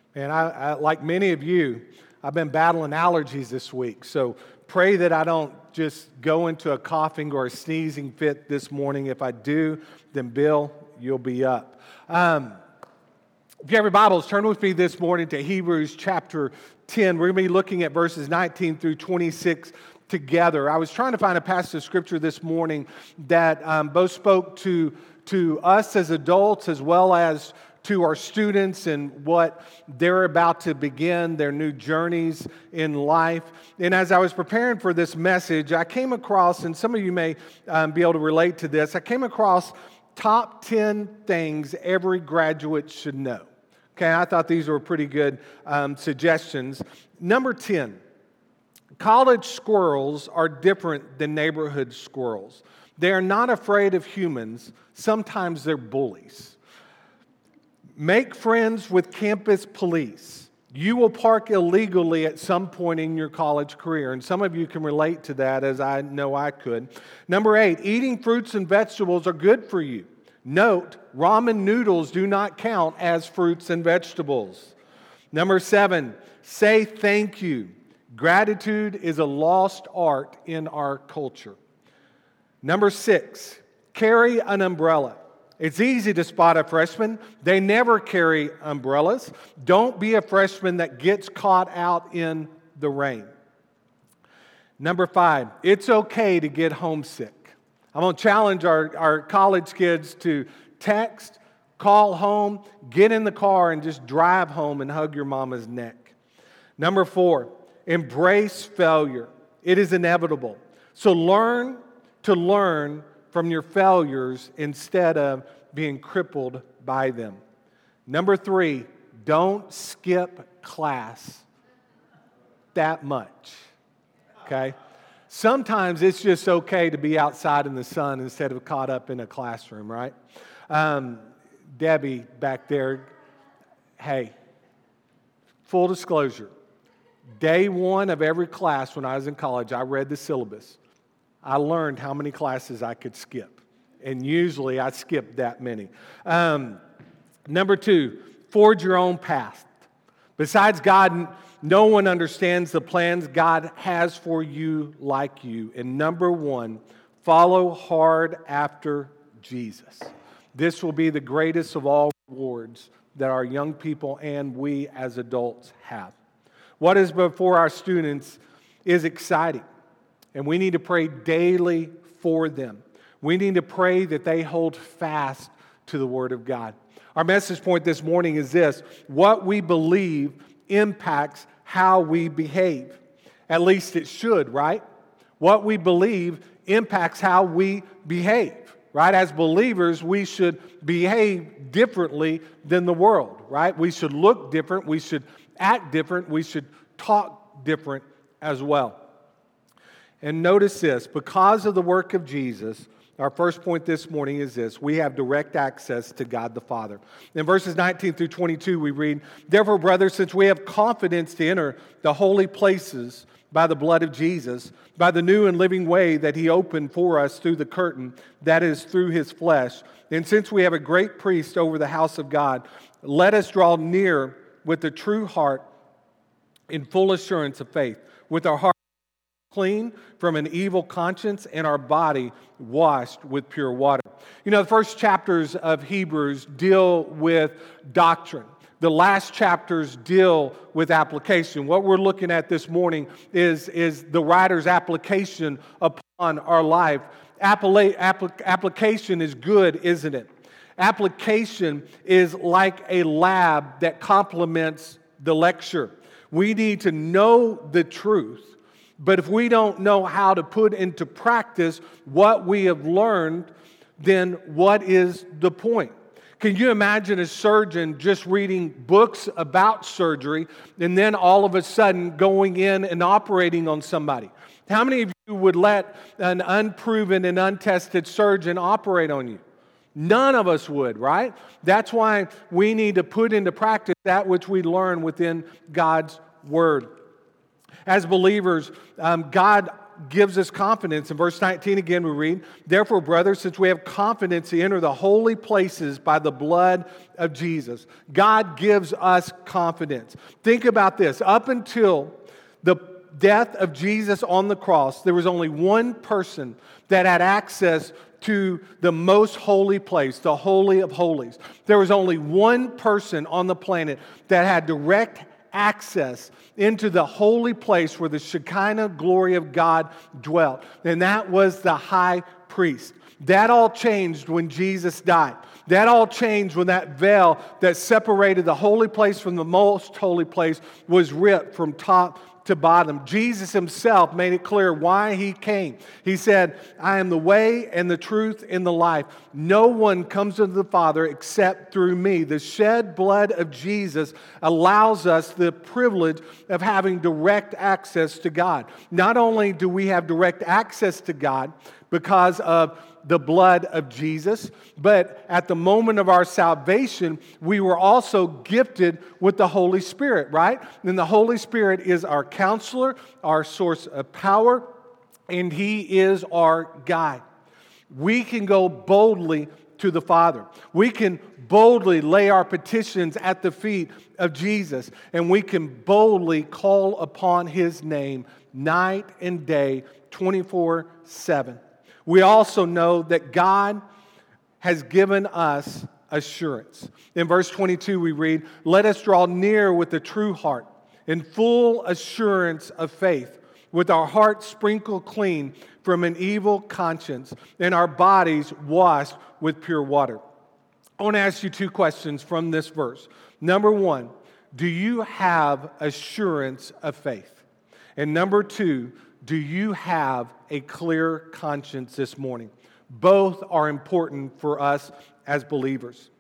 And I, like many of you, I've been battling allergies this week. So pray that I don't just go into a coughing or a sneezing fit this morning. If I do, then Bill, you'll be up. If you have your Bibles, turn with me this morning to Hebrews chapter 10. We're going to be looking at verses 19 through 26 together. I was trying to find a passage of Scripture this morning that both spoke to us as adults as well as to our students and what they're about to begin, their new journeys in life. And as I was preparing for this message, I came across, and some of you may be able to relate to this, I came across top 10 things every graduate should know. Okay, I thought these were pretty good suggestions. Number 10, college squirrels are different than neighborhood squirrels. They are not afraid of humans. Sometimes they're bullies. Make friends with campus police. You will park illegally at some point in your college career, and some of you can relate to that, as I know I could. Number 8, eating fruits and vegetables are good for you. Note, ramen noodles do not count as fruits and vegetables. Number 7, say thank you. Gratitude is a lost art in our culture. Number 6, carry an umbrella. It's easy to spot a freshman. They never carry umbrellas. Don't be a freshman that gets caught out in the rain. Number 5, it's okay to get homesick. I'm going to challenge our college kids to text, call home, get in the car, and just drive home and hug your mama's neck. Number 4, embrace failure. It is inevitable. So learn to learn from your failures instead of being crippled by them. Number 3, don't skip class that much. Okay? Sometimes it's just okay to be outside in the sun instead of caught up in a classroom, right? Debbie back there, hey, full disclosure, day 1 of every class when I was in college, I read the syllabus. I learned how many classes I could skip, and usually I skipped that many. Number 2, forge your own path. Besides God, no one understands the plans God has for you like you. And number 1, follow hard after Jesus. This will be the greatest of all rewards that our young people and we as adults have. What is before our students is exciting, and we need to pray daily for them. We need to pray that they hold fast to the Word of God. Our message point this morning is this: what we believe impacts how we behave. At least it should, right? What we believe impacts how we behave, right? As believers, we should behave differently than the world, right? We should look different. We should act different. We should talk different as well. And notice this: because of the work of Jesus, our first point this morning is this: we have direct access to God the Father. In verses 19 through 22, we read, "Therefore, brothers, since we have confidence to enter the holy places by the blood of Jesus, by the new and living way that He opened for us through the curtain, that is, through His flesh, and since we have a great priest over the house of God, let us draw near with a true heart in full assurance of faith, with our heart clean from an evil conscience and our body washed with pure water." You know, the first chapters of Hebrews deal with doctrine. The last chapters deal with application. What we're looking at this morning is the writer's application upon our life. Application is good, isn't it? Application is like a lab that complements the lecture. We need to know the truth. But if we don't know how to put into practice what we have learned, then what is the point? Can you imagine a surgeon just reading books about surgery and then all of a sudden going in and operating on somebody? How many of you would let an unproven and untested surgeon operate on you? None of us would, right? That's why we need to put into practice that which we learn within God's Word. As believers, God gives us confidence. In verse 19 again we read, "Therefore, brothers, since we have confidence to enter the holy places by the blood of Jesus." God gives us confidence. Think about this. Up until the death of Jesus on the cross, there was only one person that had access to the most holy place, the Holy of Holies. There was only one person on the planet that had direct access into the holy place where the Shekinah glory of God dwelt, and that was the high priest. That all changed when Jesus died. That all changed when that veil that separated the holy place from the most holy place was ripped from top to bottom. Jesus himself made it clear why he came. He said, "I am the way and the truth and the life. No one comes to the Father except through me." The shed blood of Jesus allows us the privilege of having direct access to God. Not only do we have direct access to God because of the blood of Jesus, but at the moment of our salvation, we were also gifted with the Holy Spirit, right? And the Holy Spirit is our counselor, our source of power, and He is our guide. We can go boldly to the Father. We can boldly lay our petitions at the feet of Jesus, and we can boldly call upon His name night and day, 24/7. We also know that God has given us assurance. In verse 22 we read, "Let us draw near with a true heart, in full assurance of faith, with our hearts sprinkled clean from an evil conscience, and our bodies washed with pure water." I want to ask you two questions from this verse. Number one, do you have assurance of faith? And number two, do you have a clear conscience this morning? Both are important for us as believers.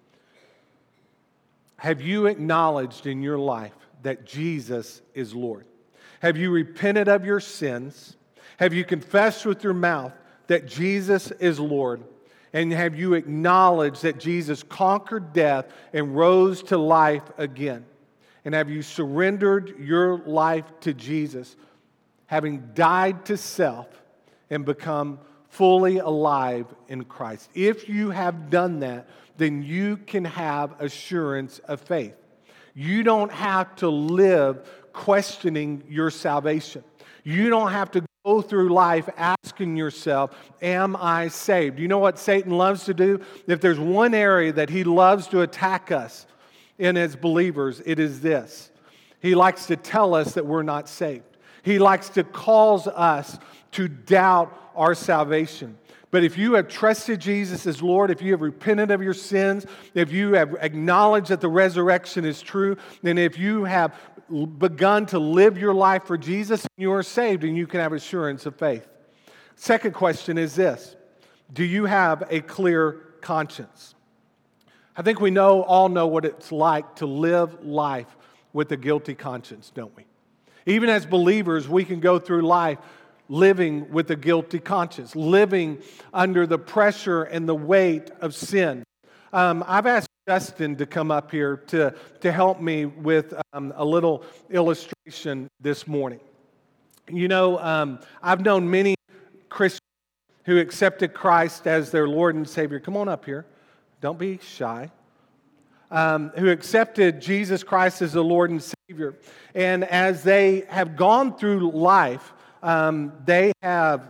Have you acknowledged in your life that Jesus is Lord? Have you repented of your sins? Have you confessed with your mouth that Jesus is Lord? And have you acknowledged that Jesus conquered death and rose to life again? And have you surrendered your life to Jesus, having died to self and become fully alive in Christ? If you have done that, then you can have assurance of faith. You don't have to live questioning your salvation. You don't have to go through life asking yourself, am I saved? You know what Satan loves to do? If there's one area that he loves to attack us in as believers, it is this. He likes to tell us that we're not saved. He likes to cause us to doubt our salvation. But if you have trusted Jesus as Lord, if you have repented of your sins, if you have acknowledged that the resurrection is true, and if you have begun to live your life for Jesus, you are saved and you can have assurance of faith. Second question is this: do you have a clear conscience? I think we all know what it's like to live life with a guilty conscience, don't we? Even as believers, we can go through life living with a guilty conscience, living under the pressure and the weight of sin. I've asked Justin to come up here to help me with a little illustration this morning. You know, I've known many Christians who accepted Christ as their Lord and Savior. Come on up here. Don't be shy. Who accepted Jesus Christ as the Lord and Savior. And as they have gone through life, they have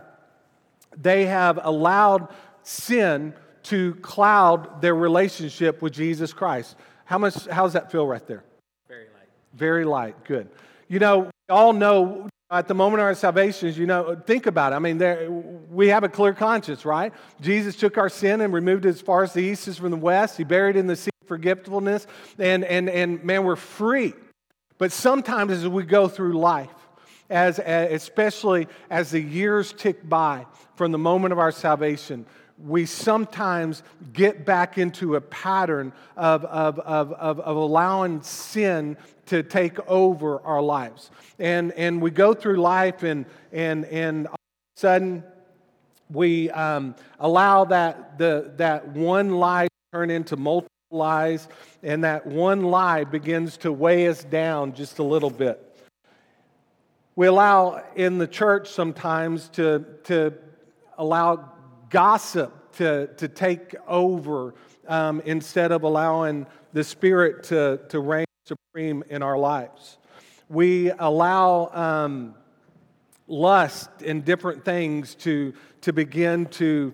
allowed sin to cloud their relationship with Jesus Christ. How's that feel right there? Very light. Very light. Good. You know, we all know at the moment of our salvations, you know, think about it. I mean, we have a clear conscience, right? Jesus took our sin and removed it as far as the east is from the west. He buried it in the sea of forgetfulness, and man, we're free. But sometimes as we go through life, especially as the years tick by from the moment of our salvation, we sometimes get back into a pattern of allowing sin to take over our lives. And we go through life and all of a sudden we allow that one lie to turn into multiple lies, and that one lie begins to weigh us down just a little bit. We allow in the church sometimes to allow gossip to take over instead of allowing the Spirit to reign supreme in our lives. We allow lust and different things to begin to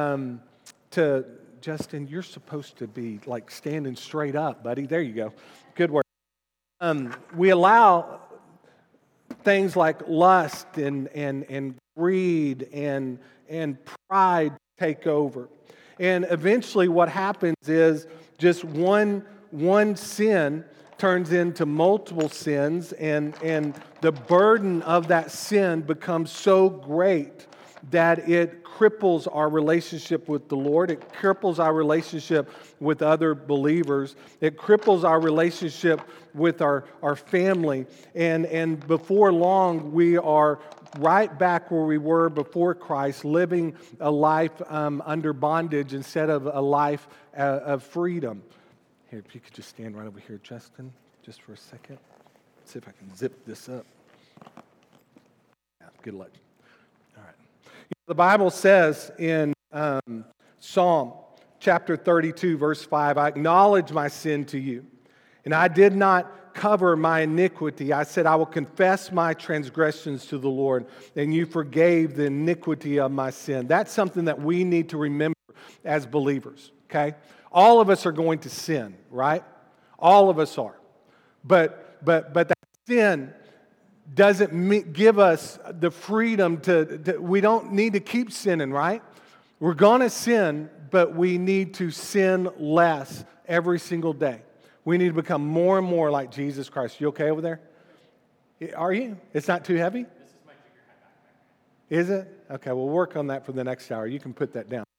Justin, you're supposed to be like standing straight up, buddy. There you go. Good work. We allow things like lust and greed and pride take over. And eventually what happens is just one sin turns into multiple sins, and the burden of that sin becomes so great that it cripples our relationship with the Lord. It cripples our relationship with other believers. It cripples our relationship with our family. And before long, we are right back where we were before Christ, living a life under bondage instead of a life of freedom. Here, if you could just stand right over here, Justin, just for a second. Let's see if I can zip this up. Yeah, good luck. All right. The Bible says in Psalm chapter 32, verse 5, I acknowledge my sin to you, and I did not cover my iniquity. I said, I will confess my transgressions to the Lord, and you forgave the iniquity of my sin. That's something that we need to remember as believers, okay? All of us are going to sin, right? All of us are. But that sin doesn't give us the freedom to we don't need to keep sinning, right? We're going to sin, but we need to sin less every single day. We need to become more and more like Jesus Christ. You okay over there? Are you? It's not too heavy? This is my figure head backpack. Is it? Okay, we'll work on that for the next hour. You can put that down.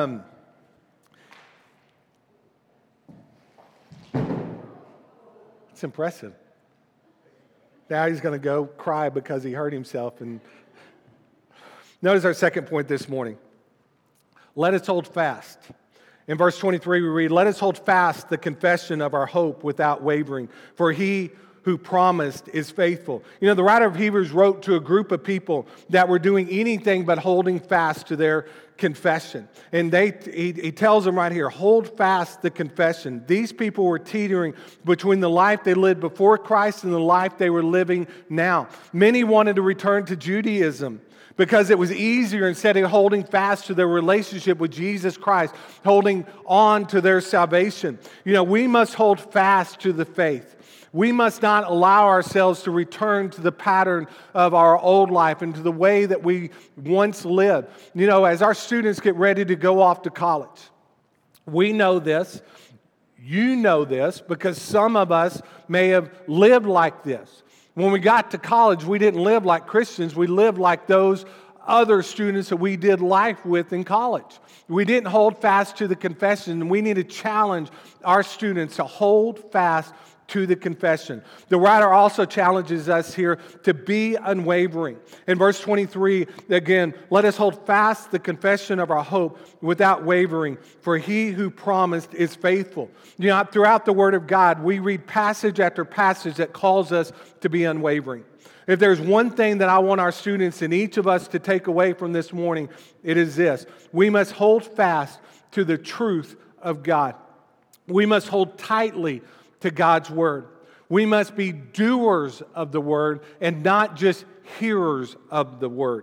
It's impressive. Now he's going to go cry because he hurt himself. And notice our second point this morning. Let us hold fast. In verse 23 we read, let us hold fast the confession of our hope without wavering, for he who promised is faithful. You know, the writer of Hebrews wrote to a group of people that were doing anything but holding fast to their confession. And he tells them right here, hold fast the confession. These people were teetering between the life they lived before Christ and the life they were living now. Many wanted to return to Judaism because it was easier instead of holding fast to their relationship with Jesus Christ, holding on to their salvation. You know, we must hold fast to the faith. We must not allow ourselves to return to the pattern of our old life and to the way that we once lived. You know, as our students get ready to go off to college, we know this, you know this, because some of us may have lived like this. When we got to college, we didn't live like Christians. We lived like those other students that we did life with in college. We didn't hold fast to the confession. We need to challenge our students to hold fast to the confession. The writer also challenges us here to be unwavering. In verse 23, again, let us hold fast the confession of our hope without wavering, for he who promised is faithful. You know, throughout the Word of God, we read passage after passage that calls us to be unwavering. If there's one thing that I want our students and each of us to take away from this morning, it is this. We must hold fast to the truth of God. We must hold tightly to God's Word. We must be doers of the Word and not just hearers of the Word.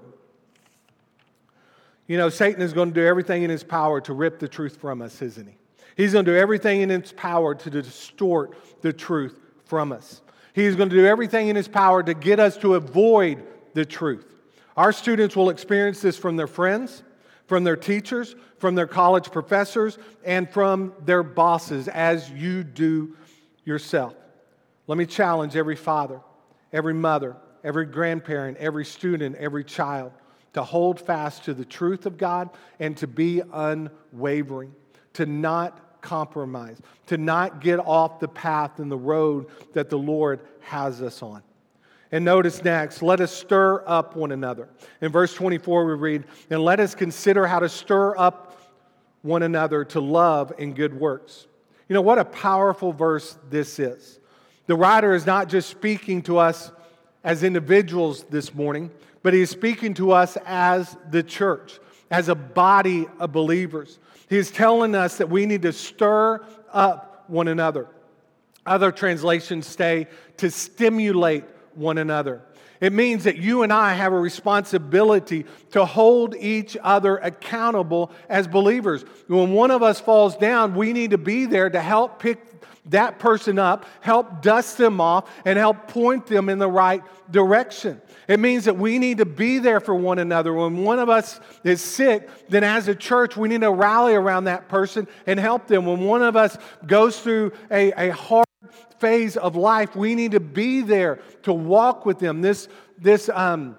You know, Satan is going to do everything in his power to rip the truth from us, isn't he? He's going to do everything in his power to distort the truth from us. He's going to do everything in his power to get us to avoid the truth. Our students will experience this from their friends, from their teachers, from their college professors, and from their bosses, as you do yourself. Let me challenge every father, every mother, every grandparent, every student, every child to hold fast to the truth of God and to be unwavering, to not compromise, to not get off the path and the road that the Lord has us on. And notice next, let us stir up one another. In verse 24 we read, and let us consider how to stir up one another to love and good works. You know, what a powerful verse this is. The writer is not just speaking to us as individuals this morning, but He is speaking to us as the church, as a body of believers. He is telling us that we need to stir up one another. Other translations say to stimulate one another. It means that you and I have a responsibility to hold each other accountable as believers. When one of us falls down, we need to be there to help pick that person up, help dust them off, and help point them in the right direction. It means that we need to be there for one another. When one of us is sick, then as a church, we need to rally around that person and help them. When one of us goes through a hard phase of life, we need to be there to walk with them. When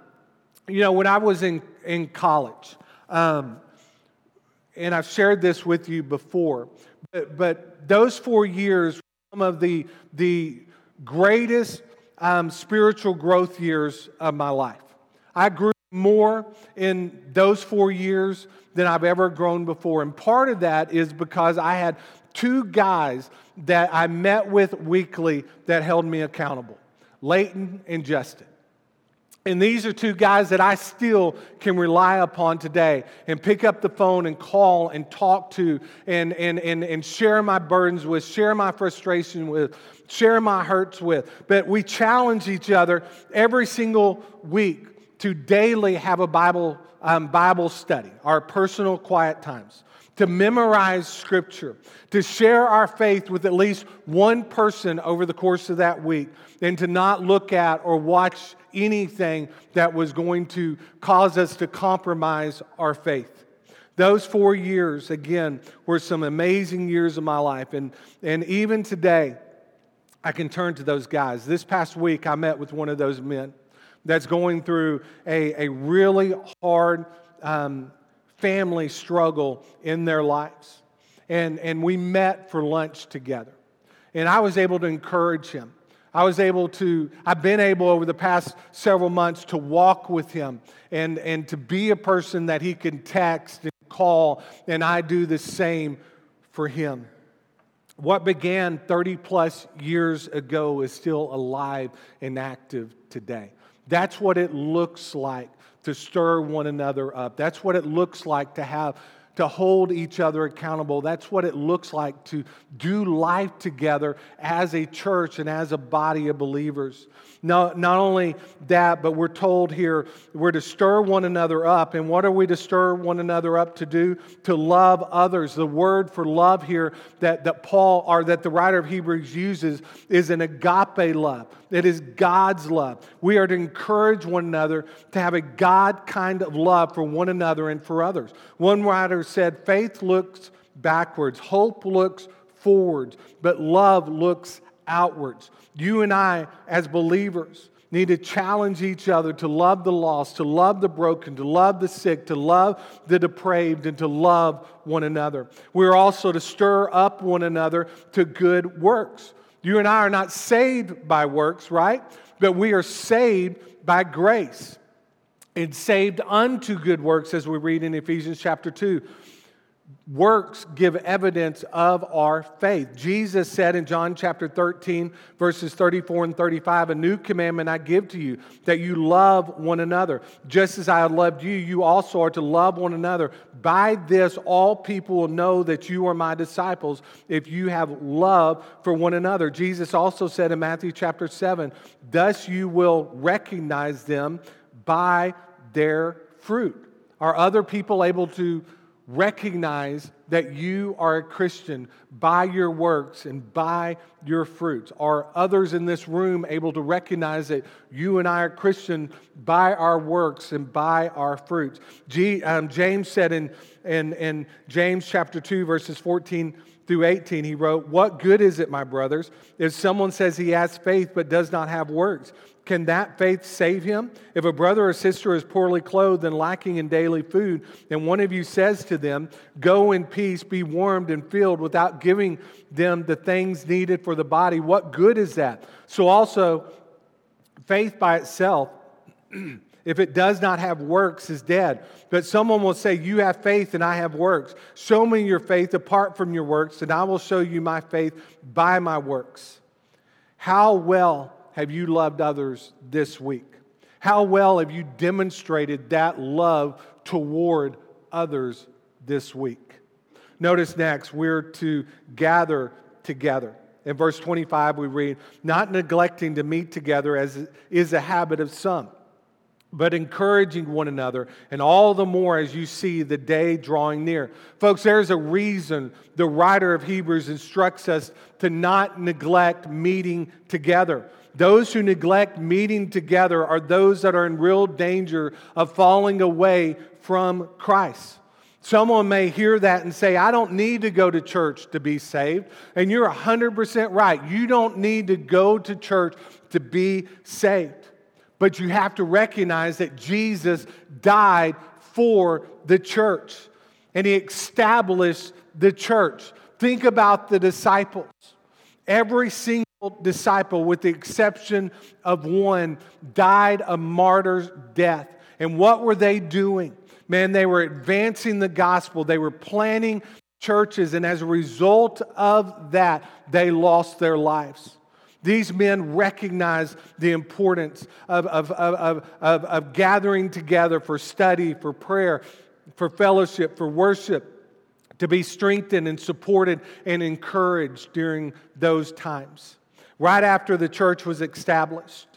I was in college, and I've shared this with you before, but those 4 years were some of the greatest spiritual growth years of my life. I grew more in those 4 years than I've ever grown before. And part of that is because I had two guys that I met with weekly that held me accountable, Leighton and Justin. And these are two guys that I still can rely upon today and pick up the phone and call and talk to and share my burdens with, share my frustration with, share my hurts with. But we challenge each other every single week to daily have a Bible study, our personal quiet times, to memorize Scripture, to share our faith with at least one person over the course of that week, and to not look at or watch anything that was going to cause us to compromise our faith. Those 4 years, again, were some amazing years of my life. And even today, I can turn to those guys. This past week, I met with one of those men that's going through a really hard family struggle in their lives. And we met for lunch together. And I was able to encourage him. I've been able over the past several months to walk with him and to be a person that he can text and call, and I do the same for him. What began 30 plus years ago is still alive and active today. That's what it looks like to stir one another up. That's what it looks like to hold each other accountable. That's what it looks like to do life together as a church and as a body of believers. No, not only that, but we're told here we're to stir one another up. And what are we to stir one another up to do? To love others. The word for love here that the writer of Hebrews uses is an agape love. It is God's love. We are to encourage one another to have a God kind of love for one another and for others. One writer said, faith looks backwards, hope looks forwards, but love looks outwards. You and I, as believers, need to challenge each other to love the lost, to love the broken, to love the sick, to love the depraved, and to love one another. We're also to stir up one another to good works. You and I are not saved by works, right? But we are saved by grace and saved unto good works, as we read in Ephesians chapter 2. Works give evidence of our faith. Jesus said in John chapter 13, verses 34 and 35, a new commandment I give to you, that you love one another. Just as I have loved you, you also are to love one another. By this, all people will know that you are my disciples, if you have love for one another. Jesus also said in Matthew chapter 7, thus you will recognize them by their fruit. Are other people able to recognize that you are a Christian by your works and by your fruits? Are others in this room able to recognize that you and I are Christian by our works and by our fruits? James said in James chapter 2, verses 14 through 18, he wrote, what good is it, my brothers, if someone says he has faith but does not have works? Can that faith save him? If a brother or sister is poorly clothed and lacking in daily food, and one of you says to them, go in peace, be warmed and filled, without giving them the things needed for the body, what good is that? So also, faith by itself, if it does not have works, is dead. But someone will say, you have faith and I have works. Show me your faith apart from your works, and I will show you my faith by my works. How well have you loved others this week? How well have you demonstrated that love toward others this week? Notice next, we're to gather together. In verse 25 we read, not neglecting to meet together as is a habit of some, but encouraging one another, and all the more as you see the day drawing near. Folks, there's a reason the writer of Hebrews instructs us to not neglect meeting together. Those who neglect meeting together are those that are in real danger of falling away from Christ. Someone may hear that and say, I don't need to go to church to be saved. And you're 100% right. You don't need to go to church to be saved. But you have to recognize that Jesus died for the church. And He established the church. Think about the disciples. Every single disciple, with the exception of one, died a martyr's death. And what were they doing? Man, they were advancing the gospel. They were planting churches. And as a result of that, they lost their lives. These men recognized the importance of gathering together for study, for prayer, for fellowship, for worship, to be strengthened and supported and encouraged during those times. Right after the church was established,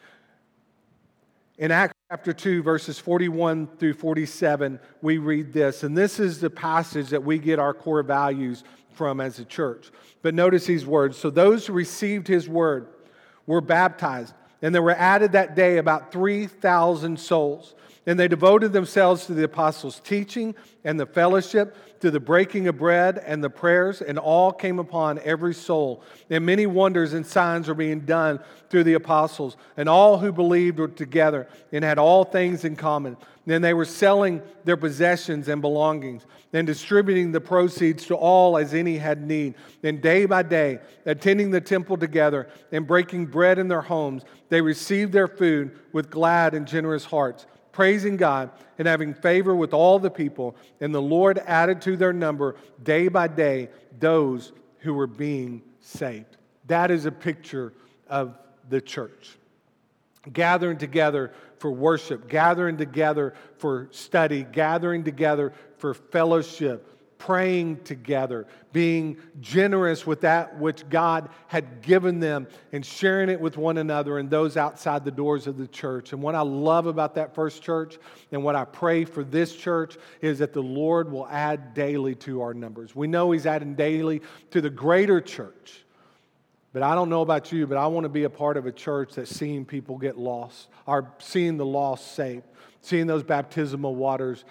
in Acts chapter 2, verses 41 through 47, we read this. And this is the passage that we get our core values from as a church. But notice these words. So those who received His word were baptized, and there were added that day about 3,000 souls. And they devoted themselves to the apostles' teaching and the fellowship, to the breaking of bread and the prayers, and all came upon every soul. And many wonders and signs were being done through the apostles. And all who believed were together and had all things in common. Then they were selling their possessions and belongings and distributing the proceeds to all as any had need. And day by day, attending the temple together and breaking bread in their homes, they received their food with glad and generous hearts, praising God and having favor with all the people. And the Lord added to their number day by day those who were being saved. That is a picture of the church. Gathering together for worship, gathering together for study, gathering together for fellowship, praying together, being generous with that which God had given them, and sharing it with one another and those outside the doors of the church. And what I love about that first church, and what I pray for this church, is that the Lord will add daily to our numbers. We know He's adding daily to the greater church. But I don't know about you, but I want to be a part of a church that's seeing people get lost, or seeing the lost saved, seeing those baptismal waters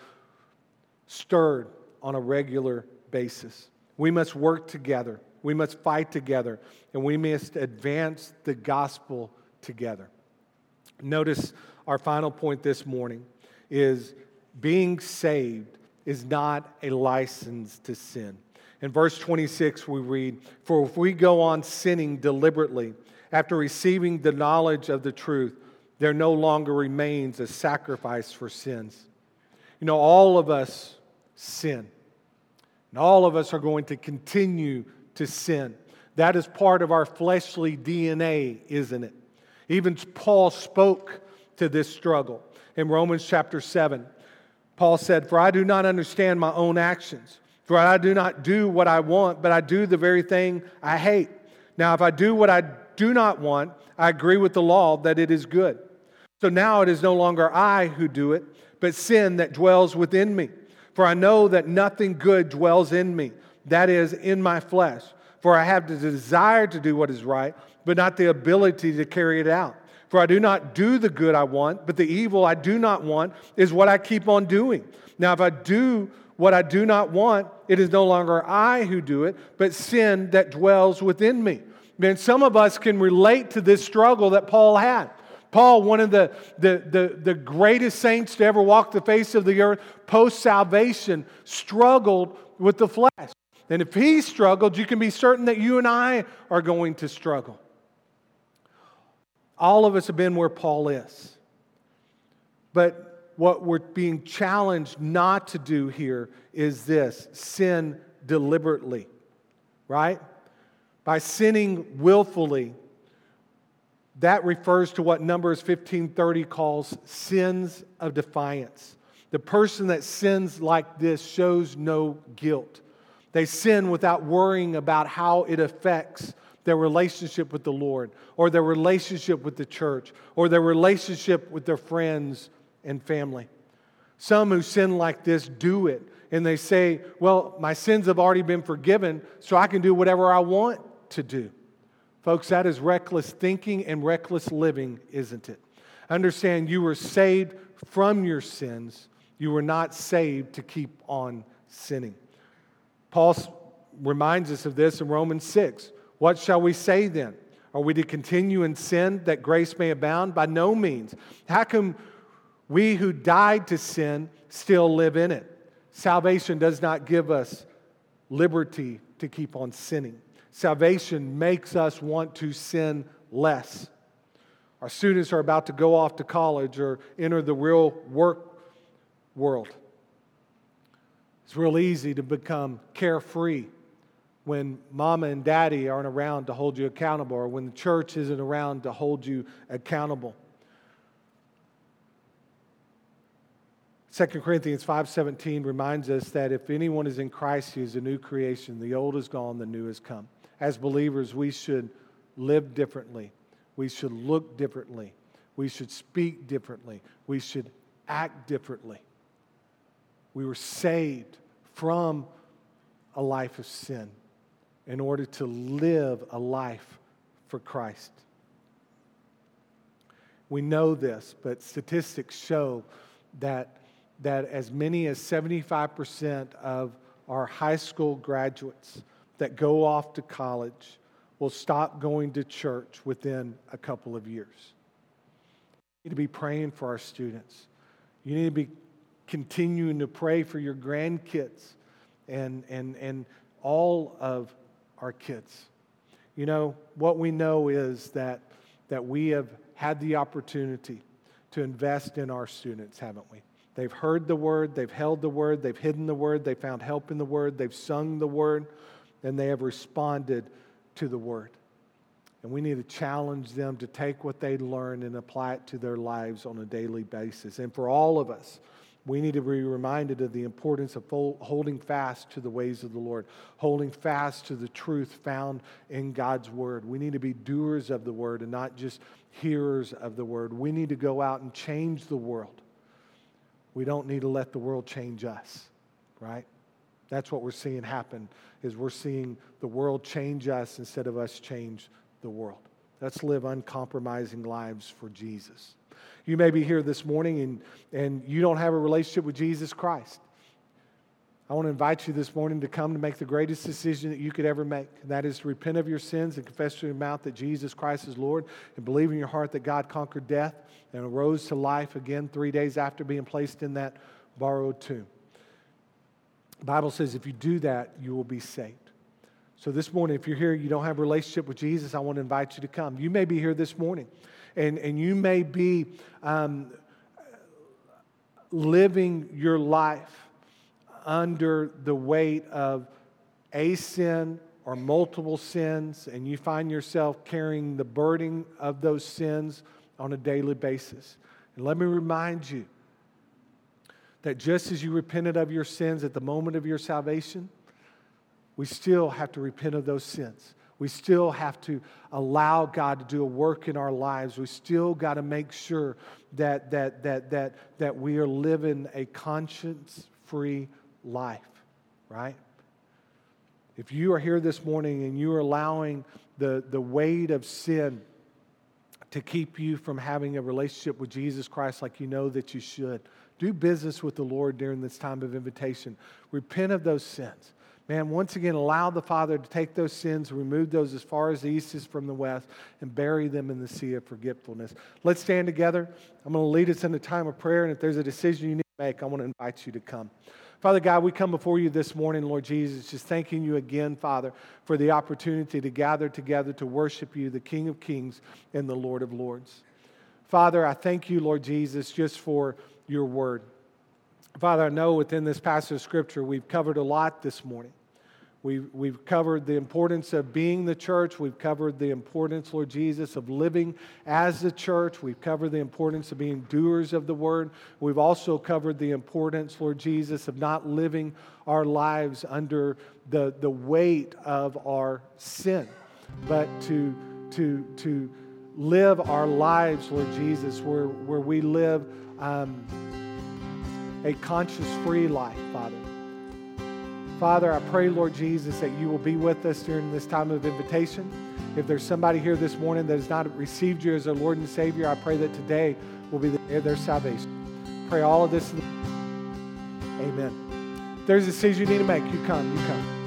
stirred on a regular basis. We must work together. We must fight together. And we must advance the gospel together. Notice our final point this morning is being saved is not a license to sin. In verse 26 we read, "For if we go on sinning deliberately after receiving the knowledge of the truth, there no longer remains a sacrifice for sins." You know, all of us sin. And all of us are going to continue to sin. That is part of our fleshly DNA, isn't it? Even Paul spoke to this struggle. In Romans chapter 7, Paul said, "For I do not understand my own actions. For I do not do what I want, but I do the very thing I hate. Now, if I do what I do not want, I agree with the law that it is good. So now it is no longer I who do it, but sin that dwells within me. For I know that nothing good dwells in me, that is, in my flesh. For I have the desire to do what is right, but not the ability to carry it out. For I do not do the good I want, but the evil I do not want is what I keep on doing. Now, if I do what I do not want, it is no longer I who do it, but sin that dwells within me." Man, some of us can relate to this struggle that Paul had. Paul, one of the greatest saints to ever walk the face of the earth, post-salvation, struggled with the flesh. And if he struggled, you can be certain that you and I are going to struggle. All of us have been where Paul is. But what we're being challenged not to do here is this: sin deliberately, right? By sinning willfully, That refers to what Numbers 15:30 calls sins of defiance. The person that sins like this shows no guilt. They sin without worrying about how it affects their relationship with the Lord, or their relationship with the church, or their relationship with their friends and family. Some who sin like this do it, and they say, well, my sins have already been forgiven, so I can do whatever I want to do. Folks, that is reckless thinking and reckless living, isn't it? Understand, you were saved from your sins. You were not saved to keep on sinning. Paul reminds us of this in Romans 6. What shall we say then? Are we to continue in sin that grace may abound? By no means. How can we who died to sin still live in it? Salvation does not give us liberty to keep on sinning. Salvation makes us want to sin less. Our students are about to go off to college or enter the real work world. It's real easy to become carefree when mama and daddy aren't around to hold you accountable, or when the church isn't around to hold you accountable. 2 Corinthians 5:17 reminds us that if anyone is in Christ, he is a new creation. The old is gone, the new has come. As believers, we should live differently. We should look differently. We should speak differently. We should act differently. We were saved from a life of sin in order to live a life for Christ. We know this, but statistics show that as many as 75% of our high school graduates that go off to college will stop going to church within a couple of years. You need to be praying for our students. You need to be continuing to pray for your grandkids and all of our kids. You know, what we know is that we have had the opportunity to invest in our students, haven't we? They've heard the Word, they've held the Word, they've hidden the Word, they've found help in the Word, they've sung the Word, and they have responded to the Word. And we need to challenge them to take what they learn and apply it to their lives on a daily basis. And for all of us, we need to be reminded of the importance of holding fast to the ways of the Lord, holding fast to the truth found in God's Word. We need to be doers of the Word and not just hearers of the Word. We need to go out and change the world. We don't need to let the world change us, right? That's what we're seeing happen, is we're seeing the world change us instead of us change the world. Let's live uncompromising lives for Jesus. You may be here this morning and you don't have a relationship with Jesus Christ. I want to invite you this morning to come to make the greatest decision that you could ever make. And that is to repent of your sins and confess to your mouth that Jesus Christ is Lord, and believe in your heart that God conquered death and arose to life again 3 days after being placed in that borrowed tomb. The Bible says if you do that, you will be saved. So this morning, if you're here, you don't have a relationship with Jesus, I want to invite you to come. You may be here this morning, and you may be living your life under the weight of a sin or multiple sins, and you find yourself carrying the burden of those sins on a daily basis. And let me remind you that just as you repented of your sins at the moment of your salvation, we still have to repent of those sins. We still have to allow God to do a work in our lives. We still got to make sure that we are living a conscience-free life, right? If you are here this morning and you are allowing the weight of sin to keep you from having a relationship with Jesus Christ like you know that you should, do business with the Lord during this time of invitation. Repent of those sins. Man, once again, allow the Father to take those sins, remove those as far as the east is from the west, and bury them in the sea of forgetfulness. Let's stand together. I'm going to lead us in a time of prayer, and if there's a decision you need to make, I want to invite you to come. Father God, we come before you this morning, Lord Jesus, just thanking you again, Father, for the opportunity to gather together to worship you, the King of Kings and the Lord of Lords. Father, I thank you, Lord Jesus, just for your word. Father, I know within this passage of Scripture we've covered a lot this morning. We've covered the importance of being the church. We've covered the importance, Lord Jesus, of living as the church. We've covered the importance of being doers of the word. We've also covered the importance, Lord Jesus, of not living our lives under the weight of our sin, but to live our lives, Lord Jesus, where we live a conscience-free life, Father. Father, I pray, Lord Jesus, that you will be with us during this time of invitation. If there's somebody here this morning that has not received you as their Lord and Savior, I pray that today will be the day of their salvation. Pray all of this. Amen. If there's a decision you need to make, you come.